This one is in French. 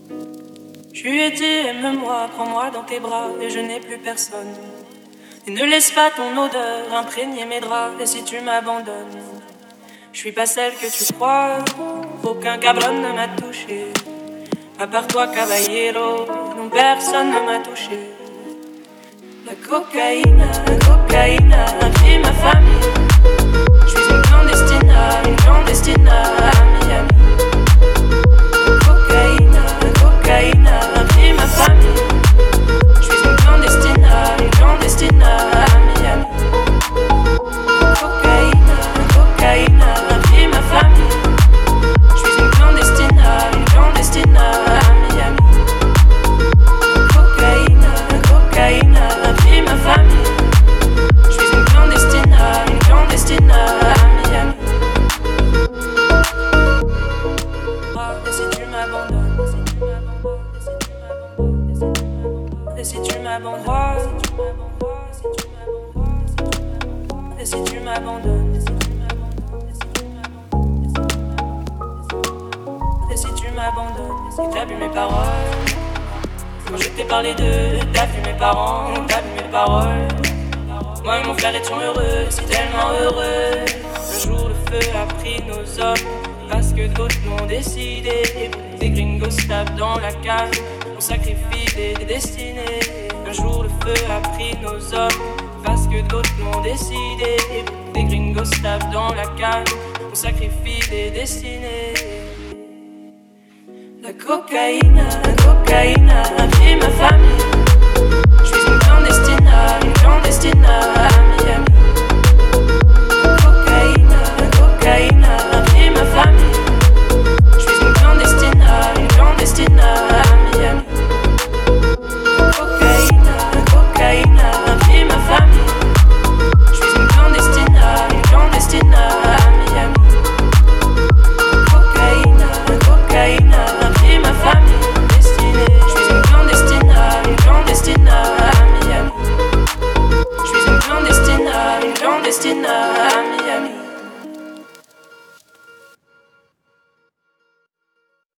Je lui ai dit aime-moi, prends-moi dans tes bras et je n'ai plus personne. Et ne laisse pas ton odeur imprégner mes draps. Et si tu m'abandonnes, je suis pas celle que tu crois. Aucun cabron ne m'a touché, à part toi caballero, non personne ne m'a touché. La cocaïne a pris ma famille. Je suis une clandestine à Miami. La cocaïne a pris ma famille. Je suis une clandestine à Miami. La cocaïne a pris ma famille. Je suis une clandestine à Miami. La cocaïne a pris ma famille. Je suis une clandestine à Miami. Et si tu m'abandonnes, et si tu m'abandonnes, et si tu m'abandonnes, et si tu m'abandonnes, si t'as vu mes paroles, quand je t'ai parlé d'eux, t'as vu mes parents, t'as vu mes paroles. Moi et mon frère étions heureux, si tellement heureux. Un jour le feu a pris nos hommes, parce que d'autres l'ont décidé. Des gringos tapent dans la cave, on sacrifie des destinées. Un jour le feu a pris nos hommes, parce que d'autres l'ont décidé. Des gringos tapent dans la cave, on sacrifie des destinées. La cocaïne a pris ma famille. Je suis une clandestine à